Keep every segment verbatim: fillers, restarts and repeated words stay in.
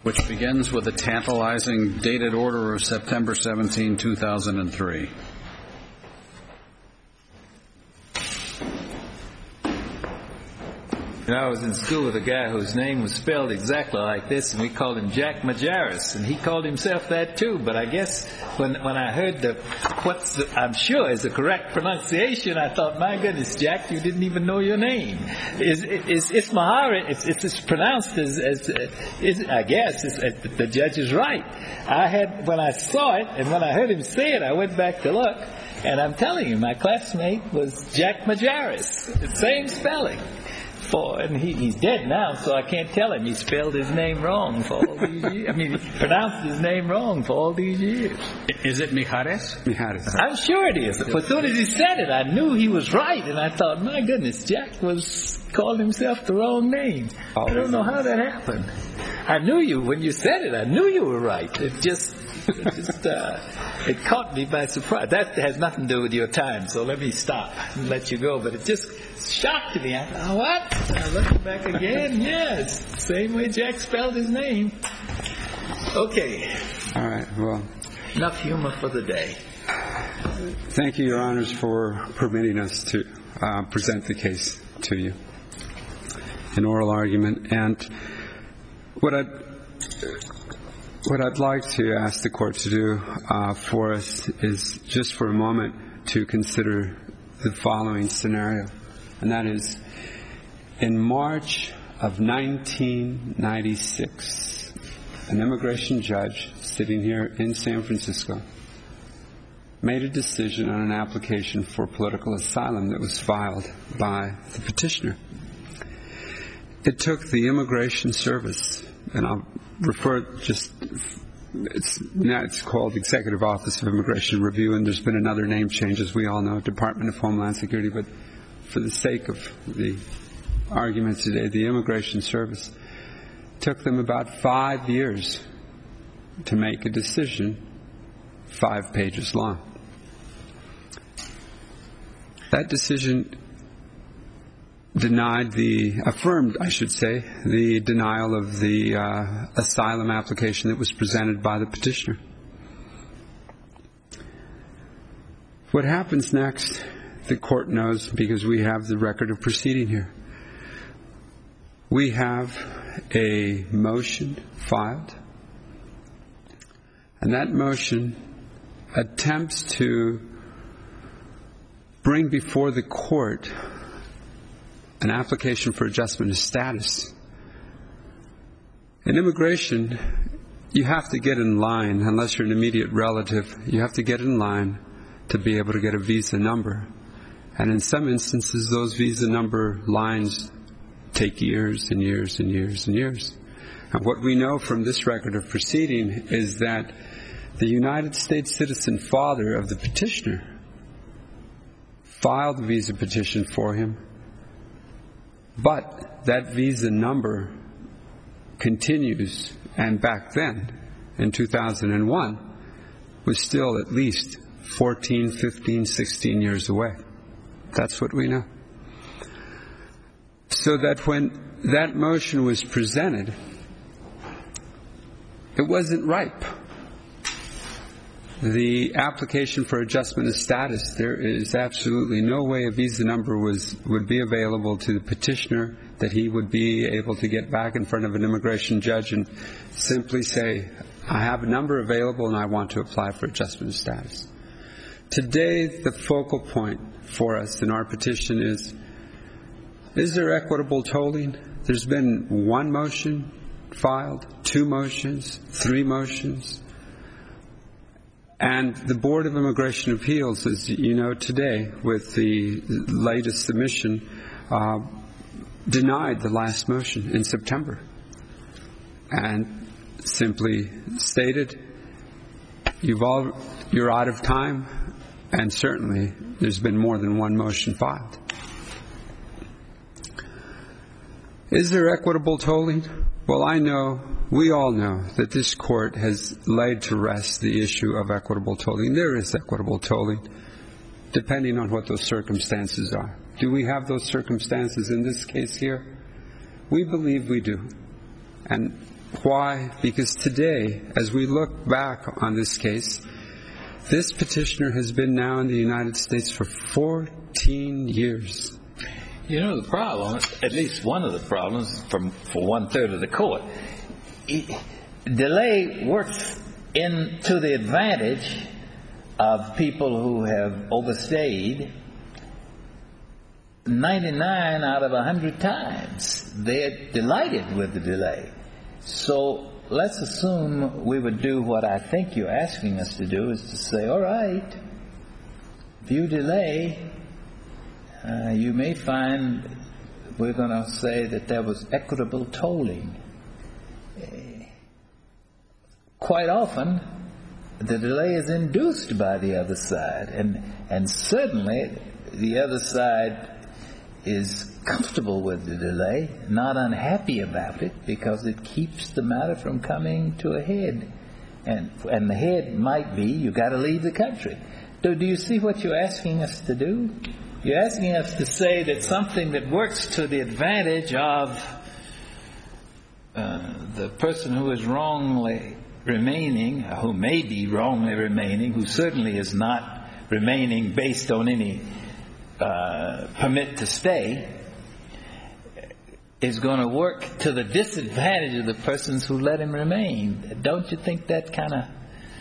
which begins with a tantalizing dated order of September seventeenth, two thousand three. You know, I was in school with a guy whose name was spelled exactly like this, and we called him Jack Majaris, and he called himself that too. But I guess when when I heard the what's the, I'm sure is the correct pronunciation, I thought, my goodness, Jack, you didn't even know your name. Is is it's Mahara? It's, it's it's pronounced as as is, I guess it's, uh, the judge is right. I had when I saw it and when I heard him say it, I went back to look, and I'm telling you, my classmate was Jack Majaris, same spelling. For, and he, he's dead now, so I can't tell him he spelled his name wrong for all these years. I mean, he pronounced his name wrong for all these years. Is it Mijares? Mijares. I'm sure it is. But as soon as he said it, I knew he was right, and I thought, my goodness, Jack was calling himself the wrong name. I don't know how that happened. I knew you when you said it. I knew you were right. It just, it just, uh, it caught me by surprise. That has nothing to do with your time, so let me stop and let you go. But it just shocked me. I thought, what? I looked back again. Yes, same way Jack spelled his name. Okay. All right. Well, enough humor for the day. Thank you, Your Honors, for permitting us to uh, present the case to you in oral argument. And what I'd, what I'd like to ask the Court to do uh, for us is just for a moment to consider the following scenario. And that is, in March of nineteen ninety-six, an immigration judge sitting here in San Francisco made a decision on an application for political asylum that was filed by the petitioner. It took the Immigration Service, and I'll refer just, it's now it's called Executive Office of Immigration Review, and there's been another name change, as we all know, Department of Homeland Security, but for the sake of the argument today, the Immigration Service took them about five years to make a decision, five pages long. That decision denied the, affirmed, I should say, the denial of the uh, asylum application that was presented by the petitioner. What happens next, the Court knows because we have the record of proceeding here. We have a motion filed, and that motion attempts to bring before the Court an application for adjustment of status. In immigration, you have to get in line, unless you're an immediate relative, you have to get in line to be able to get a visa number. And in some instances, those visa number lines take years and years and years and years. And what we know from this record of proceeding is that the United States citizen father of the petitioner filed the visa petition for him, but that visa number continues, and back then, in two thousand one, was still at least fourteen, fifteen, sixteen years away. That's what we know. So that when that motion was presented, it wasn't ripe. The application for adjustment of status, there is absolutely no way a visa number was would be available to the petitioner that he would be able to get back in front of an immigration judge and simply say, I have a number available and I want to apply for adjustment of status. Today, the focal point for us in our petition is, is there equitable tolling? There's been one motion filed, two motions, three motions. And the Board of Immigration Appeals, as you know today, with the latest submission, uh, denied the last motion in September and simply stated, you've all, you're out of time, and certainly there's been more than one motion filed. Is there equitable tolling? Well, I know, we all know, that this Court has laid to rest the issue of equitable tolling. There is equitable tolling, depending on what those circumstances are. Do we have those circumstances in this case here? We believe we do. And Why? Because today, as we look back on this case, this petitioner has been now in the United States for fourteen years. You know, the problem, at least one of the problems from, for one-third of the court, delay works in to the advantage of people who have overstayed ninety-nine out of one hundred times. They're delighted with the delay. So let's assume we would do what I think you're asking us to do, is to say, all right, if you delay, uh, you may find we're going to say that there was equitable tolling. Uh, quite often, the delay is induced by the other side, and and certainly the other side is comfortable with the delay, not unhappy about it, because it keeps the matter from coming to a head. And and the head might be, you got to leave the country. Do, do you see what you're asking us to do? You're asking us to say that something that works to the advantage of uh, the person who is wrongly remaining, who may be wrongly remaining, who certainly is not remaining based on any uh, permit to stay, is going to work to the disadvantage of the persons who let him remain. Don't you think that kind of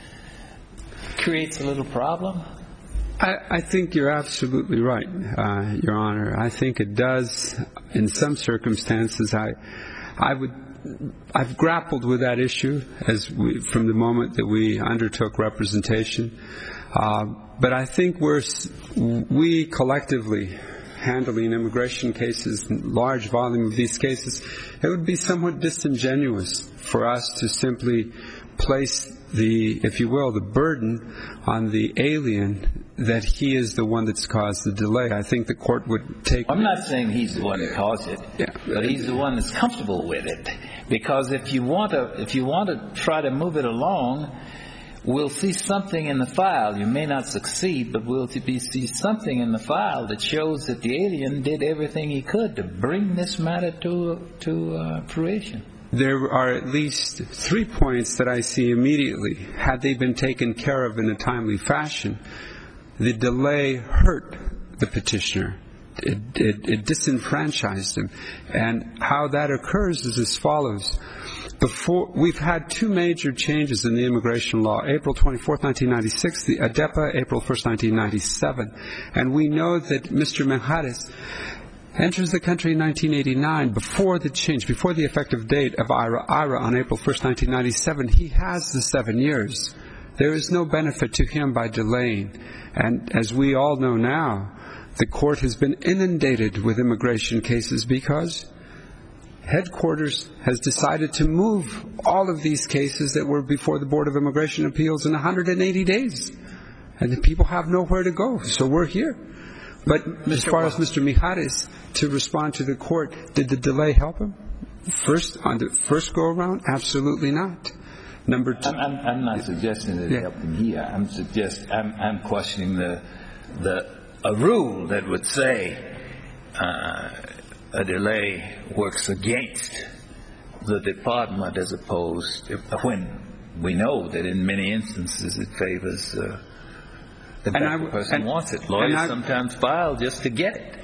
creates a little problem? I, I think you're absolutely right, uh, Your Honor. I think it does in some circumstances. I, I would, I've grappled with that issue as we, from the moment that we undertook representation. Uh, but I think we're, we collectively handling immigration cases, large volume of these cases, it would be somewhat disingenuous for us to simply place the, if you will, the burden on the alien that he is the one that's caused the delay. I think the court would take... I'm not saying he's the one that caused it, yeah. but he's the one that's comfortable with it. Because if you want to, if you want to try to move it along, we'll see something in the file. You may not succeed, but we'll see something in the file that shows that the alien did everything he could to bring this matter to to uh, fruition. There are at least three points that I see immediately. Had they been taken care of in a timely fashion, the delay hurt the petitioner. It, it, it disenfranchised him. And how that occurs is as follows. Before, we've had two major changes in the immigration law. April twenty-fourth, nineteen ninety-six, the A D E P A, April first, nineteen ninety-seven. And we know that Mister Mijares enters the country in nineteen eighty-nine, before the change, before the effective date of I R A I R A on April first, nineteen ninety-seven. He has the seven years. There is no benefit to him by delaying. And as we all know now, the court has been inundated with immigration cases because headquarters has decided to move all of these cases that were before the Board of Immigration Appeals in one hundred eighty days. And the people have nowhere to go, so we're here. But as far as Mister Mijares, to respond to the court, did the delay help him? First, on the first go-around, absolutely not. Number two, I'm, I'm, I'm not suggesting that it yeah. helped him here. I'm suggest I'm, I'm questioning the the a rule that would say uh, a delay works against the department as opposed to, when we know that in many instances it favors uh, the and person and, wants it. Lawyers I, sometimes file just to get it,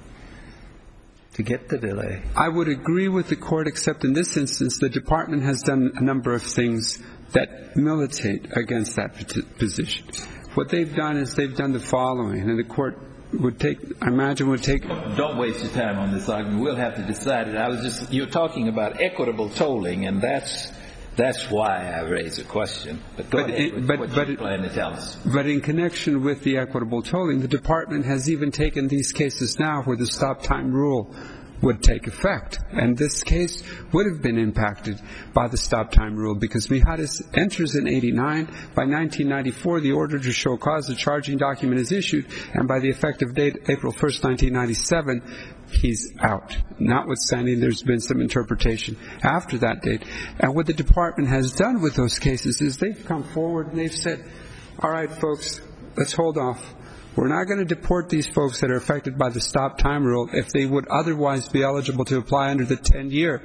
to get the delay. I would agree with the court, except in this instance the department has done a number of things that militate against that position. What they've done is they've done the following, and the court would take, I imagine would take... Don't waste your time on this argument. We'll have to decide it. I was just, you're talking about equitable tolling, and that's that's why I raised the question. But go but ahead it, with but, what but you're it, planning to tell us. But in connection with the equitable tolling, the department has even taken these cases now where the stop time rule would take effect. And this case would have been impacted by the stop time rule because Mijares enters in eighty-nine. By nineteen ninety-four, the order to show cause, the charging document is issued, and by the effective date, April first, nineteen ninety-seven, he's out. Notwithstanding, there's been some interpretation after that date. And what the department has done with those cases is they've come forward and they've said, all right, folks, let's hold off. We're not going to deport these folks that are affected by the stop time rule if they would otherwise be eligible to apply under the ten-year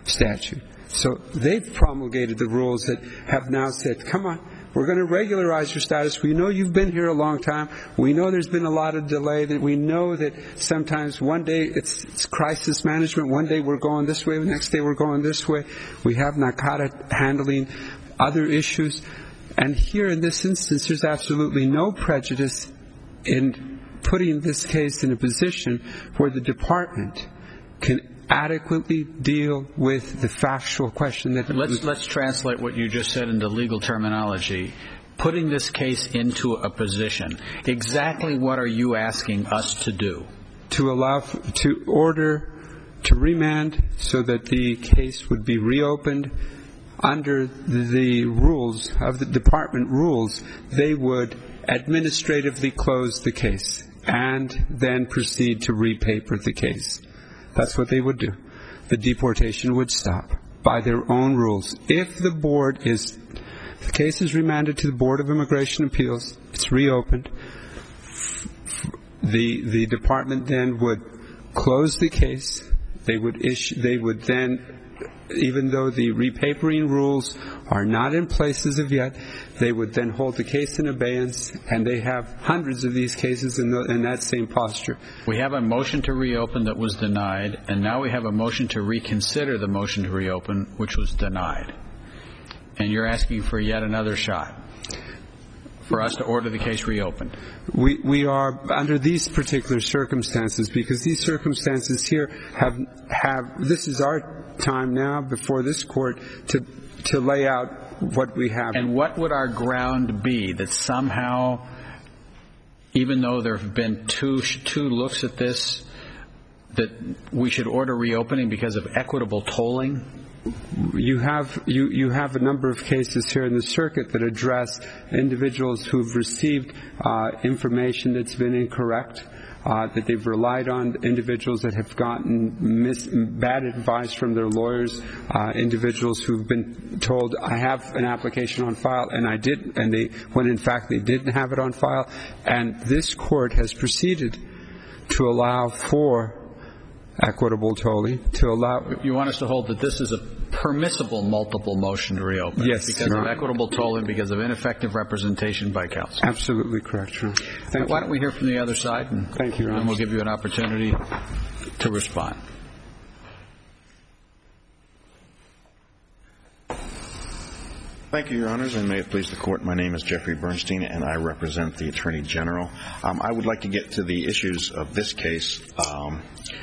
statute. So they've promulgated the rules that have now said, come on, we're going to regularize your status. We know you've been here a long time. We know there's been a lot of delay. That we know that sometimes one day it's, it's crisis management. One day we're going this way. The next day we're going this way. We have NACADA handling other issues. And here in this instance, there's absolutely no prejudice in putting this case in a position where the department can adequately deal with the factual question that... Let's, let's translate what you just said into legal terminology. Putting this case into a position, exactly what are you asking us to do? To allow, to order, to remand so that the case would be reopened under the rules of the department rules. They would administratively close the case and then proceed to repaper the case. That's what they would do. The deportation would stop by their own rules. If the board is, the case is remanded to the Board of Immigration Appeals, it's reopened, the the department then would close the case. They would issue, they would then, even though the repapering rules are not in place as of yet, they would then hold the case in abeyance, and they have hundreds of these cases in, the, in that same posture. We have a motion to reopen that was denied, and now we have a motion to reconsider the motion to reopen, which was denied. And you're asking for yet another shot for us to order the case reopened. We, we are under these particular circumstances, because these circumstances here have, have this is our time now before this court to to lay out what we have. And what would our ground be that somehow, even though there have been two two looks at this, that we should order reopening because of equitable tolling? You have you, you have a number of cases here in the circuit that address individuals who've received uh, information that's been incorrect, uh, that they've relied on, individuals that have gotten mis- bad advice from their lawyers, uh, individuals who've been told, I have an application on file, and I didn't, and they, when in fact they didn't have it on file. And this court has proceeded to allow for equitable tolling, to allow... You want us to hold that this is a permissible multiple motion to reopen? Yes, because of equitable tolling, because of ineffective representation by counsel? Absolutely correct, Your Honor. Thank Why you. don't we hear from the other side? And, Thank you, Your Honor. And we'll give you an opportunity to respond. Thank you, Your Honors, and may it please the Court. My name is Jeffrey Bernstein, and I represent the Attorney General. Um, I would like to get to the issues of this case. Um,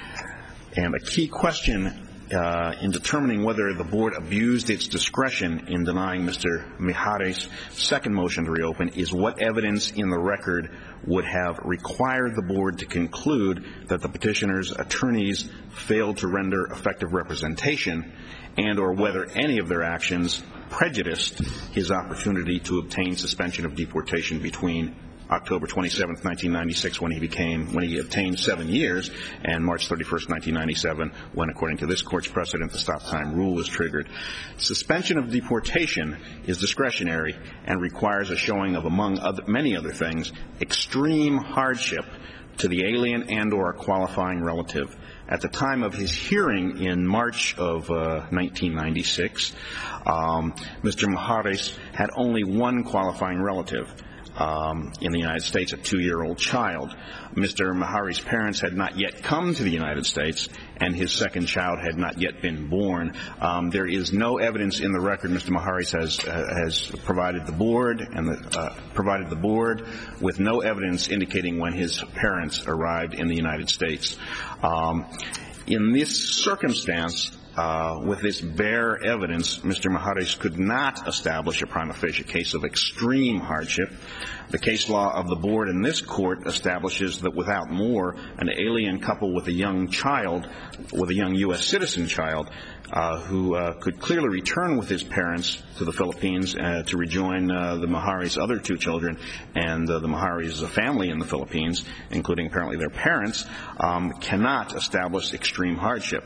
and a key question uh, in determining whether the Board abused its discretion in denying Mister Mijares' second motion to reopen is what evidence in the record would have required the Board to conclude that the petitioner's attorneys failed to render effective representation, and or whether any of their actions prejudiced his opportunity to obtain suspension of deportation between October twenty-seventh, nineteen ninety-six, when he became, when he obtained seven years, and March thirty-first, nineteen ninety-seven, when, according to this Court's precedent, the stop time rule was triggered. Suspension of deportation is discretionary and requires a showing of, among other, many other things, extreme hardship to the alien and or a qualifying relative. At the time of his hearing in March of uh, nineteen ninety-six, um, Mister Mijares had only one qualifying relative um, in the United States, a two-year-old child. Mister Mijares' parents had not yet come to the United States, and his second child had not yet been born. Um, there is no evidence in the record. Mister Mijares has uh, has provided the board and the, uh, provided the board with no evidence indicating when his parents arrived in the United States. Um, in this circumstance, uh, with this bare evidence, Mister Mijares could not establish a prima facie case of extreme hardship. The case law of the board in this court establishes that without more, an alien couple with a young child, with a young U S citizen child, uh, who uh, could clearly return with his parents to the Philippines uh, to rejoin uh, the Mijares' other two children and uh, the Mijares' family in the Philippines, including apparently their parents, um, cannot establish extreme hardship.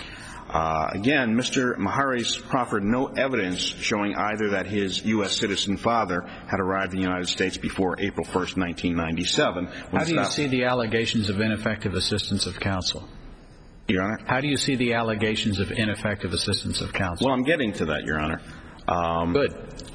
Uh, again, Mister Mijares proffered no evidence showing either that his U S citizen father had arrived in the United States before April first, nineteen ninety-seven. How do you see the allegations of ineffective assistance of counsel? Your Honor? How do you see the allegations of ineffective assistance of counsel? Well, I'm getting to that, Your Honor. Um, Good.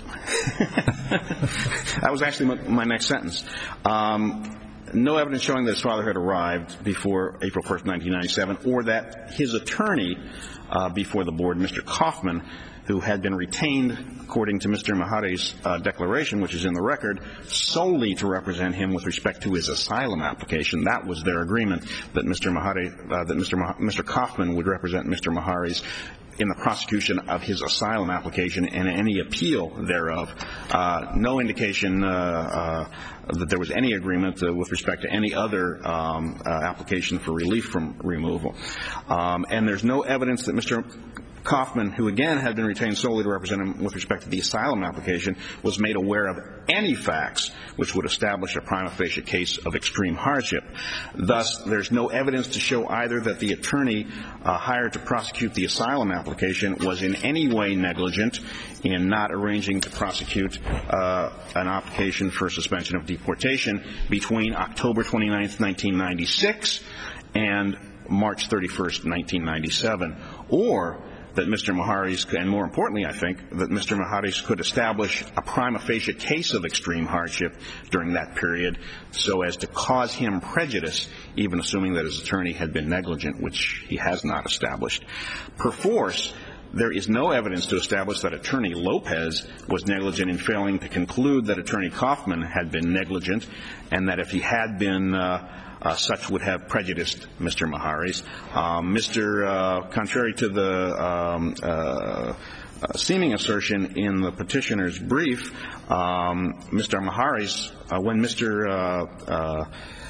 That was actually my, my next sentence. Um, no evidence showing that his father had arrived before April first, nineteen ninety-seven, or that his attorney uh, before the board, Mister Kaufman, who had been retained, according to Mister Mahari's uh, declaration, which is in the record, solely to represent him with respect to his asylum application. That was their agreement, that Mister Mahari, uh, that Mister Mah- Mister Kaufman would represent Mister Mahari's in the prosecution of his asylum application and any appeal thereof. Uh, no indication uh, uh, that there was any agreement uh, with respect to any other um, uh, application for relief from removal. Um, and there's no evidence that Mister Kaufman, who again had been retained solely to represent him with respect to the asylum application, was made aware of any facts which would establish a prima facie case of extreme hardship. Thus, there's no evidence to show either that the attorney uh, hired to prosecute the asylum application was in any way negligent in not arranging to prosecute uh, an application for suspension of deportation between October twenty-ninth, nineteen ninety-six and March thirty-first, nineteen ninety-seven, or that Mister Mahari's, and more importantly, I think, that Mister Mahari's could establish a prima facie case of extreme hardship during that period so as to cause him prejudice, even assuming that his attorney had been negligent, which he has not established. Perforce, there is no evidence to establish that Attorney Lopez was negligent in failing to conclude that Attorney Kaufman had been negligent, and that if he had been uh, Uh, such would have prejudiced Mister Mahari's. Um, Mister Uh, contrary to the um, uh, uh, seeming assertion in the petitioner's brief, um, Mister Mahari's, uh, when Mister Uh, uh,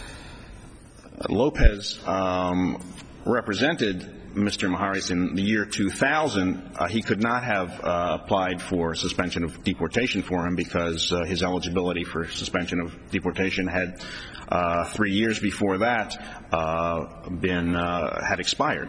Lopez um, represented Mister Mahari's in the year two thousand, uh, he could not have uh, applied for suspension of deportation for him because uh, his eligibility for suspension of deportation had uh, three years before that uh, been uh, had expired.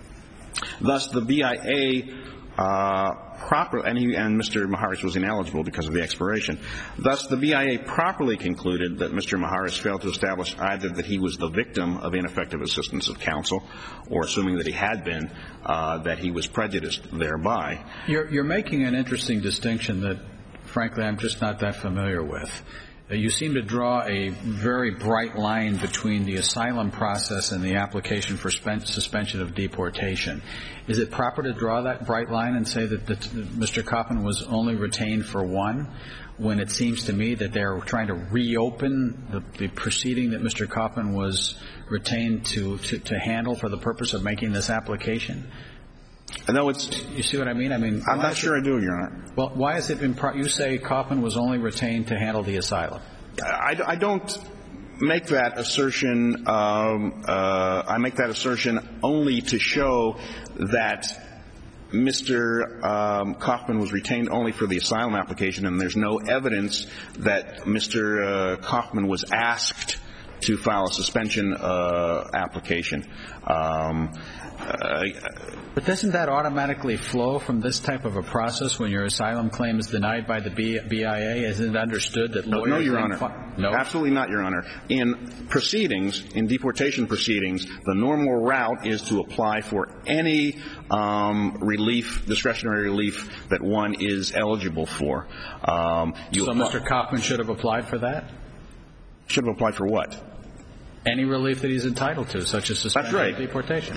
Thus, the B I A uh, proper and, he, and Mister Mahari's was ineligible because of the expiration. Thus, the B I A properly concluded that Mister Mahari's failed to establish either that he was the victim of ineffective assistance of counsel, or assuming that he had been, uh, that he was prejudiced thereby. You're, you're making an interesting distinction that, frankly, I'm just not that familiar with. You seem to draw a very bright line between the asylum process and the application for suspension of deportation. Is it proper to draw that bright line and say that, that Mister Kaufman was only retained for one, when it seems to me that they're trying to reopen the, the proceeding that Mister Kaufman was retained to, to, to handle for the purpose of making this application? No, it's. You see what I mean? I mean, I'm not sure it, I do, Your Honor. Well, why has it been? Pro- you say Kaufman was only retained to handle the asylum. I, I don't make that assertion. Um, uh, I make that assertion only to show that Mister Um, Kaufman was retained only for the asylum application, and there's no evidence that Mister Uh, Kaufman was asked to file a suspension uh, application. Um, uh, But doesn't that automatically flow from this type of a process when your asylum claim is denied by the B I A? Isn't it understood that lawyers... No, Your Honor. Fi- no? Absolutely not, Your Honor. In proceedings, in deportation proceedings, the normal route is to apply for any um, relief, discretionary relief that one is eligible for. Um, you so apply- Mister Kaufman should have applied for that? Should have applied for what? Any relief that he's entitled to, such as suspension That's right. of deportation.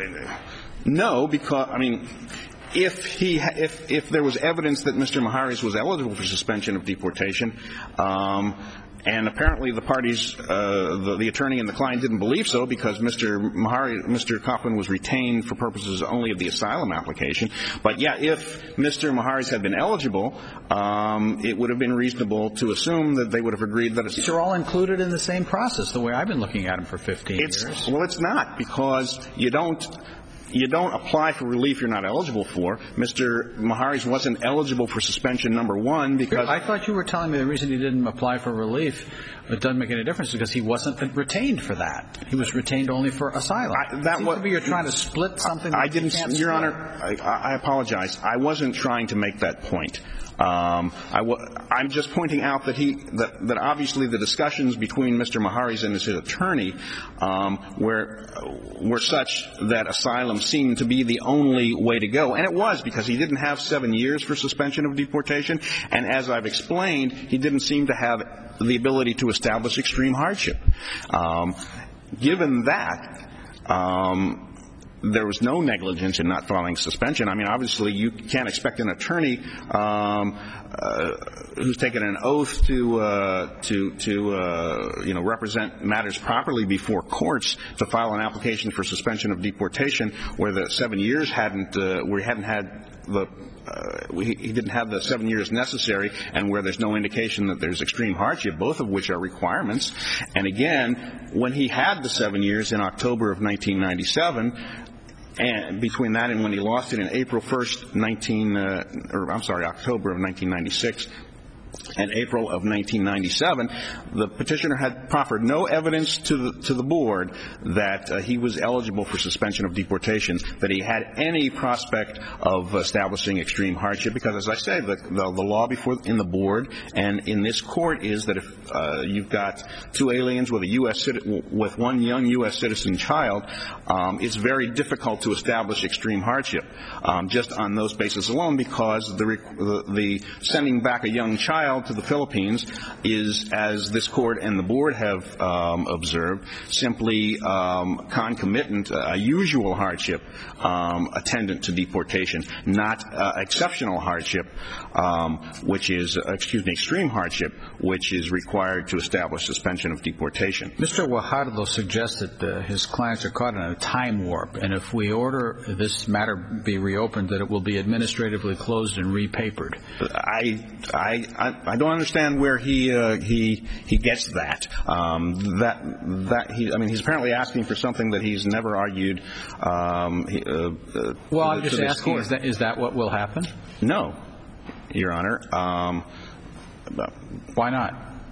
No, because, I mean, if he, ha- if, if there was evidence that Mister Mahari's was eligible for suspension of deportation, um, and apparently the parties, uh, the, the attorney and the client didn't believe so because Mister Mahari, Mister Kaufman was retained for purposes only of the asylum application. But yeah, if Mister Mahari's had been eligible, um, it would have been reasonable to assume that they would have agreed that it's... These are all included in the same process, the way I've been looking at them for fifteen it's, years. Well, it's not, because you don't... You don't apply for relief you're not eligible for. Mister Mahari's wasn't eligible for suspension number one because... I thought you were telling me the reason he didn't apply for relief, it doesn't make any difference, because he wasn't retained for that. He was retained only for asylum. I, that it seems was, to me you're trying to split something. I, I that you didn't, can't Your split. Honor, I, I apologize. I wasn't trying to make that point. Um, I w- I'm just pointing out that he that, that obviously the discussions between Mister Meharis and his attorney um, were were such that asylum seemed to be the only way to go, and it was, because he didn't have seven years for suspension of deportation, and as I've explained, he didn't seem to have the ability to establish extreme hardship. Um, given that, um, there was no negligence in not filing suspension. I mean, obviously, you can't expect an attorney um, uh, who's taken an oath to uh, to to uh, you know represent matters properly before courts to file an application for suspension of deportation where the seven years hadn't uh, where he hadn't had the uh, he, he didn't have the seven years necessary, and where there's no indication that there's extreme hardship, both of which are requirements. And again, when he had the seven years in October of nineteen ninety-seven. And between that and when he lost it in April first, nineteen, uh, or I'm sorry, October of nineteen ninety-six, and April of nineteen ninety-seven, the petitioner had proffered no evidence to the, to the board that uh, he was eligible for suspension of deportation, that he had any prospect of establishing extreme hardship, because, as I said, the, the, the law before in the board and in this court is that if uh, you've got two aliens with a U S with one young U S citizen child, um, it's very difficult to establish extreme hardship um, just on those bases alone, because the, the, the sending back a young child to the Philippines is, as this court and the board have um, observed, simply um, concomitant, a uh, usual hardship um, attendant to deportation, not uh, exceptional hardship, um, which is, uh, excuse me, extreme hardship, which is required to establish suspension of deportation. Mister Guajardo suggests that uh, his clients are caught in a time warp, and if we order this matter be reopened, that it will be administratively closed and repapered. I, I, I I don't understand where he uh, he he gets that. Um, that that he I mean he's apparently asking for something that he's never argued. Um, he, uh, uh, well, I'm just asking: is that is that what will happen? No, Your Honor. Um, Why not?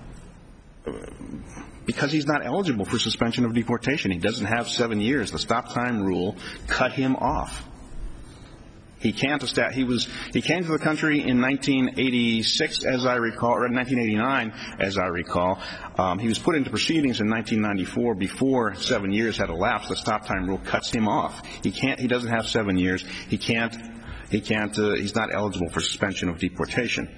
Because he's not eligible for suspension of deportation. He doesn't have seven years. The stop time rule cut him off. He can't establish. He was. He came to the country in nineteen eighty-six, as I recall, or nineteen eighty-nine, as I recall. Um, he was put into proceedings in nineteen ninety-four. Before seven years had elapsed, the stop time rule cuts him off. He can't. He doesn't have seven years. He can't. He can't. Uh, he's not eligible for suspension of deportation.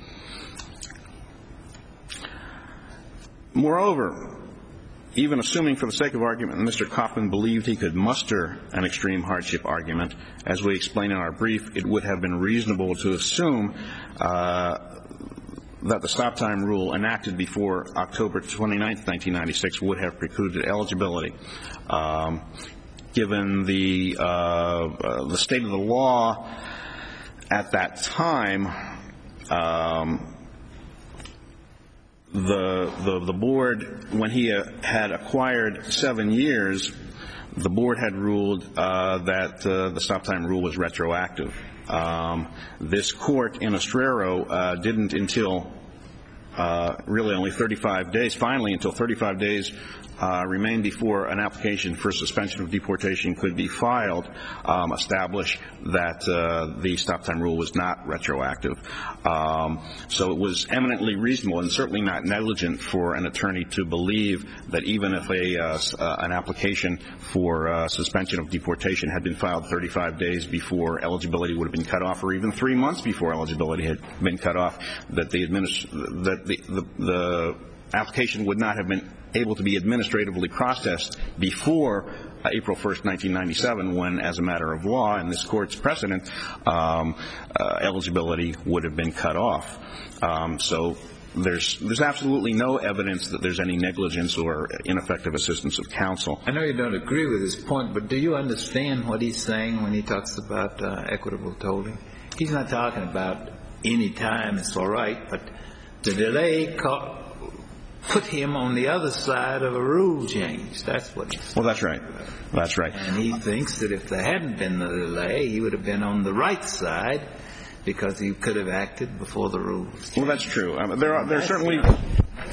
Moreover, even assuming for the sake of argument that Mister Kaufman believed he could muster an extreme hardship argument, as we explain in our brief, it would have been reasonable to assume uh, that the stop time rule enacted before October twenty-ninth, nineteen ninety-six would have precluded eligibility. Um, given the, uh, uh, the state of the law at that time, um, The, the the board, when he uh, had acquired seven years, the board had ruled uh, that uh, the stop time rule was retroactive. Um, this court in Estrero uh, didn't until uh, really only thirty-five days, finally until thirty-five days uh, remained before an application for suspension of deportation could be filed, um, establish that uh, the stop time rule was not retroactive. Um, so it was eminently reasonable and certainly not negligent for an attorney to believe that even if a uh, uh, an application for uh, suspension of deportation had been filed thirty-five days before eligibility would have been cut off, or even three months before eligibility had been cut off, that the administ- that the, the, the application would not have been able to be administratively processed before uh, April first, nineteen ninety-seven, when, as a matter of law and this court's precedent, um, uh, eligibility would have been cut off. Um, so there's there's absolutely no evidence that there's any negligence or ineffective assistance of counsel. I know you don't agree with his point, but do you understand what he's saying when he talks about uh, equitable tolling? He's not talking about any time it's all right, but the delay co- put him on the other side of a rule change. That's what he's saying. Well, that's right. That's right. And he thinks that if there hadn't been the delay, he would have been on the right side because he could have acted before the rules changed. Well, that's true. Um, there are there are certainly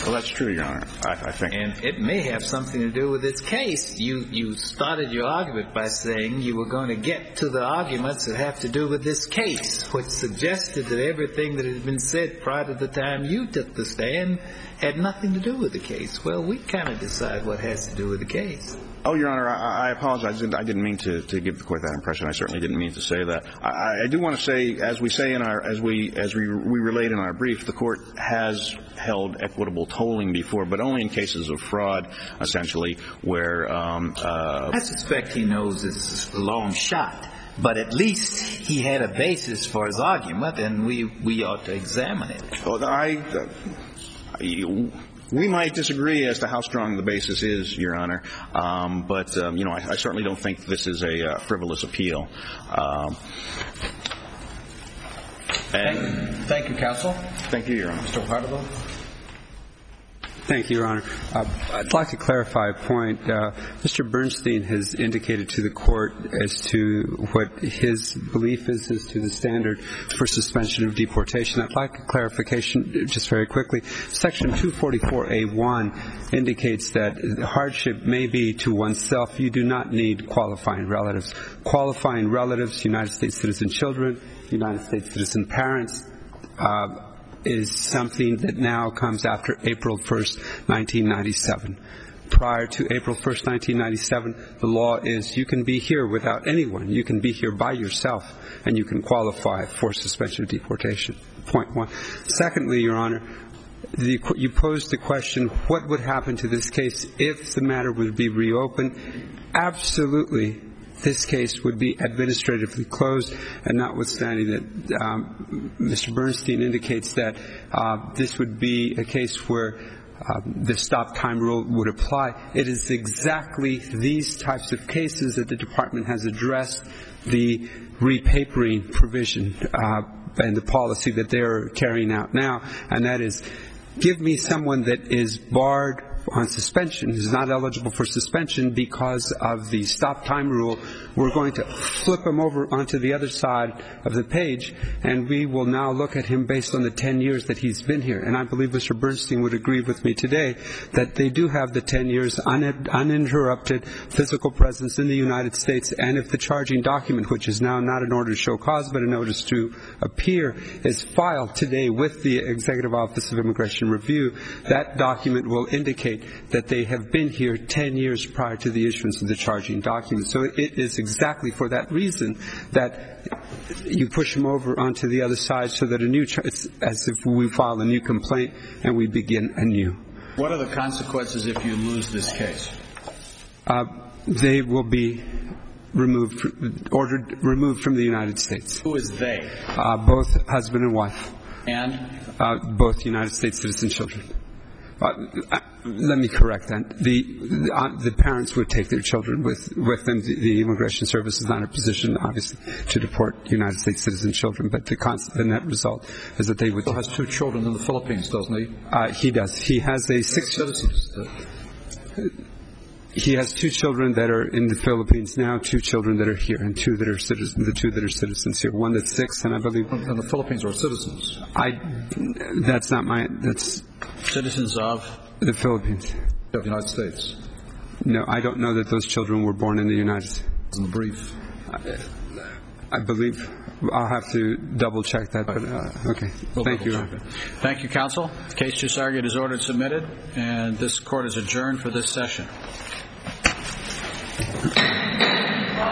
Well, that's true, Your Honor, I, I think. And it may have something to do with this case. You you started your argument by saying you were going to get to the arguments that have to do with this case, which suggested that everything that had been said prior to the time you took the stand had nothing to do with the case. Well, we kind of decide what has to do with the case. Oh, Your Honor, I, I apologize. I didn't mean to, to give the court that impression. I certainly didn't mean to say that. I, I do want to say, as we say in our, as we, as we, we relate in our brief, the court has held equitable tolling before, but only in cases of fraud, essentially, where. Um, uh, I suspect he knows it's a long shot, but at least he had a basis for his argument, and we we ought to examine it. Well, I. Uh, you, We might disagree as to how strong the basis is, Your Honor, um, but um, you know, I, I certainly don't think this is a uh, frivolous appeal. Um, and Thank you, counsel. Thank you, Your Honor. Mister Hartlebull. Thank you, Your Honor. Uh, I'd like to clarify a point. Uh, Mister Bernstein has indicated to the court as to what his belief is as to the standard for suspension of deportation. I'd like a clarification just very quickly. Section two forty-four A one indicates that hardship may be to oneself. You do not need qualifying relatives. Qualifying relatives, United States citizen children, United States citizen parents, uh, is something that now comes after April first, nineteen ninety-seven. Prior to April first, nineteen ninety-seven, the law is you can be here without anyone. You can be here by yourself, and you can qualify for suspension of deportation. Point one. Secondly, Your Honor, the, you posed the question, what would happen to this case if the matter would be reopened? Absolutely. This case would be administratively closed, and notwithstanding that um, Mister Bernstein indicates that uh, this would be a case where uh, the stop time rule would apply, it is exactly these types of cases that the Department has addressed the repapering provision uh, and the policy that they're carrying out now, and that is give me someone that is barred on suspension, is not eligible for suspension because of the stop time rule. We're going to flip him over onto the other side of the page, and we will now look at him based on the ten years that he's been here. And I believe Mister Bernstein would agree with me today that they do have the ten years un- uninterrupted physical presence in the United States, and if the charging document, which is now not an order to show cause but a notice to appear, is filed today with the Executive Office of Immigration Review, that document will indicate that they have been here ten years prior to the issuance of the charging document. So it is exactly for that reason that you push them over onto the other side so that a new, ch- it's as if we file a new complaint and we begin anew. What are the consequences if you lose this case? Uh, they will be removed, ordered, removed from the United States. Who is they? Uh, both husband and wife. And? Uh, both United States citizen children. Uh, let me correct that. The the, uh, the parents would take their children with, with them. The, the Immigration Service is not in a position, obviously, to deport United States citizen children, but the, cons- the net result is that they would... He has two children in the Philippines, doesn't he? Uh, he does. He has a six... Citizens. He has two children that are in the Philippines now, two children that are here, and two that are citizens. The two that are citizens here. One that's six, and I believe... And the Philippines are citizens. I... That's not my... That's... Citizens of? The Philippines. Of the United States. No, I don't know that those children were born in the United States. In the brief. I, I believe... I'll have to double-check that, but... Uh, okay. We'll Thank you. Thank you, counsel. The case just argued is ordered submitted, and this court is adjourned for this session.